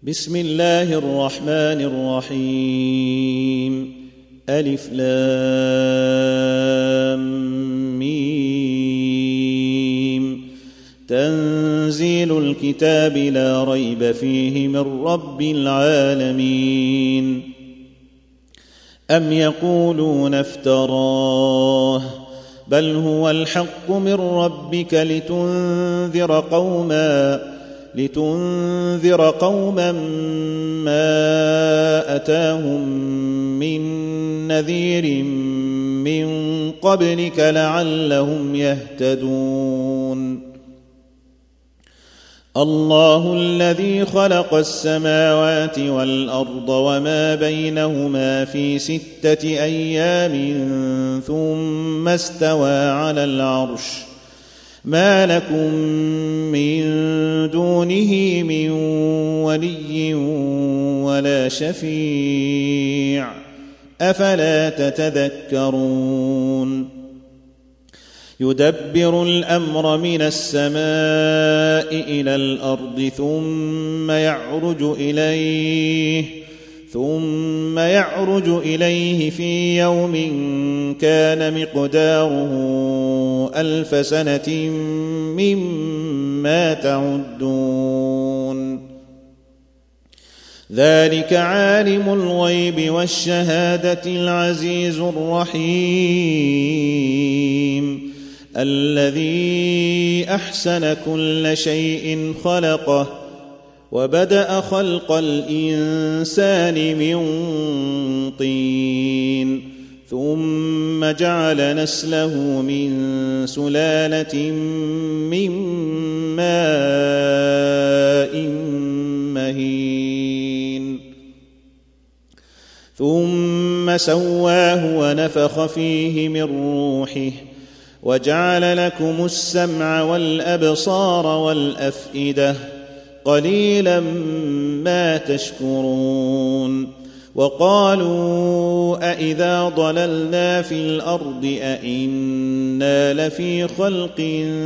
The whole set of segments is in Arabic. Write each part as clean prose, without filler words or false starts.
بسم الله الرحمن الرحيم. ألف لام ميم. تنزيل الكتاب لا ريب فيه من رب العالمين. أم يقولون افتراه بل هو الحق من ربك لتنذر قوما ما أتاهم من نذير من قبلك لعلهم يهتدون. الله الذي خلق السماوات والأرض وما بينهما في 6 أيام ثم استوى على العرش ما لكم من دونه من ولي ولا شفيع أفلا تتذكرون. يدبر الأمر من السماء إلى الأرض ثم يعرج إليه في يوم كان مقداره 1000 سنة مما تعدون. ذلك عالم الغيب والشهادة العزيز الرحيم الذي أحسن كل شيء خلقه وبدأ خلق الإنسان من طين ثم جعل نسله من سلالة من ماء مهين ثم سواه ونفخ فيه من روحه وجعل لكم السمع والأبصار والأفئدة قليلا ما تشكرون. وقالوا أإذا ضللنا في الأرض أإنا لفي خلق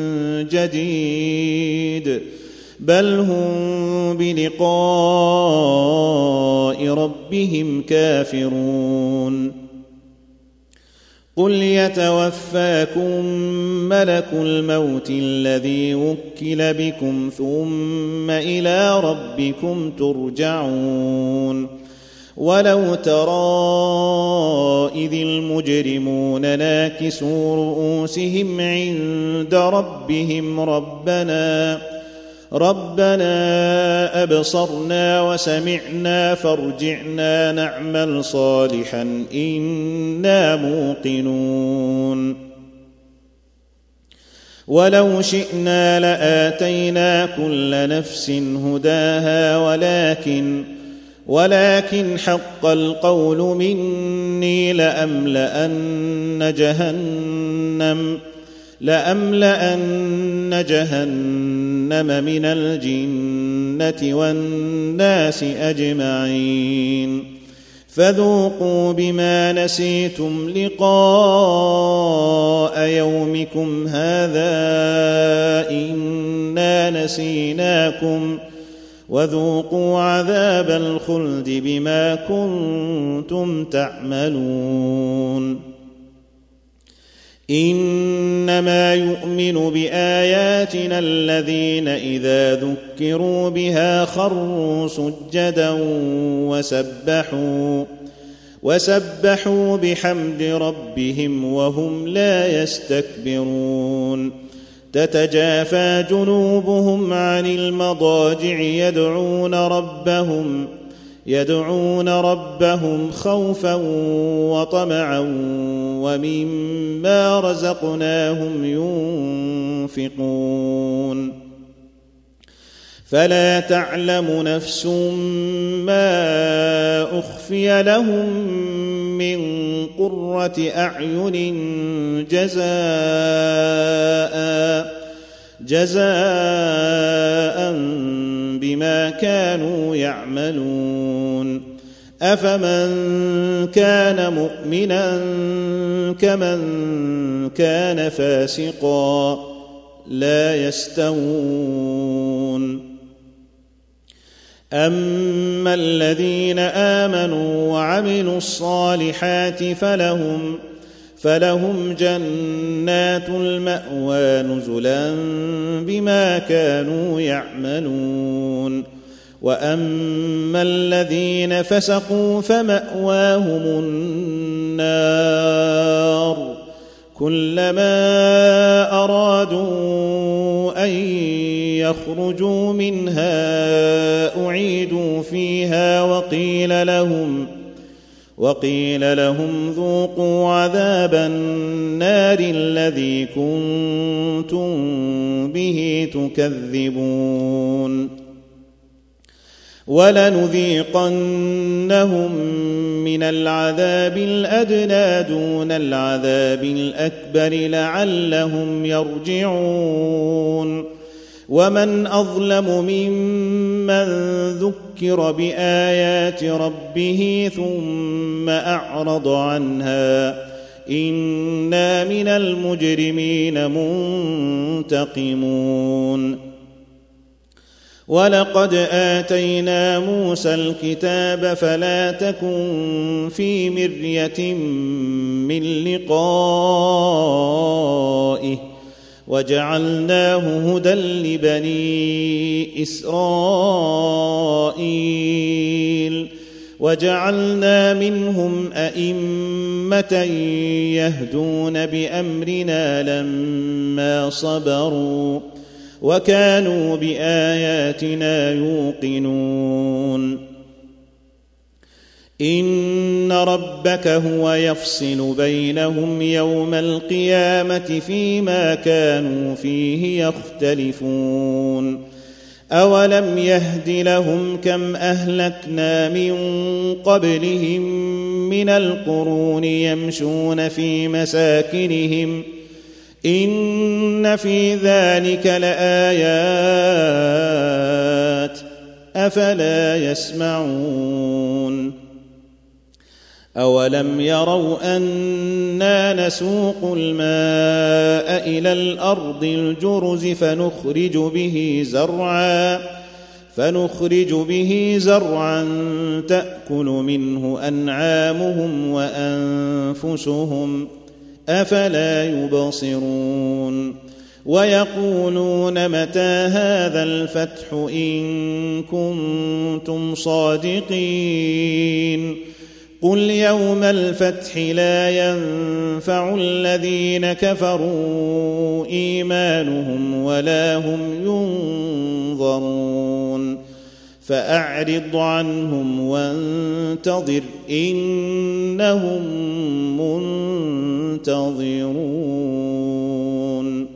جديد بل هم بلقاء ربهم كافرون. قل يتوفاكم ملك الموت الذي وكل بكم ثم إلى ربكم ترجعون. ولو ترى إذ المجرمون ناكسوا رؤوسهم عند ربهم ربنا أبصرنا وسمعنا فارجعنا نعمل صالحا إنا موقنون. ولو شئنا لآتينا كل نفس هداها ولكن حق القول مني لأملأن جهنم من الجنة والناس أجمعين. فذوقوا بما نسيتم لقاء يومكم هذا إنا نسيناكم وذوقوا عذاب الخلد بما كنتم تعملون. إنما يؤمن بآياتنا الذين إذا ذكروا بها خروا سجدا وسبحوا بحمد ربهم وهم لا يستكبرون. تتجافى جنوبهم عن المضاجع يدعون ربهم خوفا وطمعا ومما رزقناهم ينفقون. فلا تعلم نفس ما أخفي لهم من قرة أعين جزاء بما كانوا يعملون. أفمن كان مؤمنا كمن كان فاسقا لا يستوون. أما الذين آمنوا وعملوا الصالحات فلهم جنات المأوى نزلا بما كانوا يعملون. وأما الذين فسقوا فمأواهم النار كلما أرادوا أن يخرجوا منها أعيدوا فيها وقيل لهم ذوقوا عذاب النار الذي كنتم به تكذبون. ولنذيقنهم من العذاب الأدنى دون العذاب الأكبر لعلهم يرجعون. ومن أظلم ممن ذكر بآيات ربه ثم أعرض عنها إنا من المجرمين منتقمون. ولقد آتينا موسى الكتاب فلا تكن في مرية من لقائه وجعلناه هدى لبني إسرائيل وجعلنا منهم أئمة يهدون بأمرنا لما صبروا وكانوا بآياتنا يوقنون. إن ربك هو يفصل بينهم يوم القيامة فيما كانوا فيه يختلفون. أولم يهد لهم كم أهلكنا من قبلهم من القرون يمشون في مساكنهم إن في ذلك لآيات أفلا يسمعون. أولم يروا أنا نسوق الماء إلى الأرض الجرز فنخرج به زرعا تأكل منه أنعامهم وأنفسهم أفلا يبصرون. ويقولون متى هذا الفتح إن كنتم صادقين قل يوم الفتح لا ينفع الذين كفروا إيمانهم ولا هم ينظرون. فأعرض عنهم وانتظر إنهم منتظرون.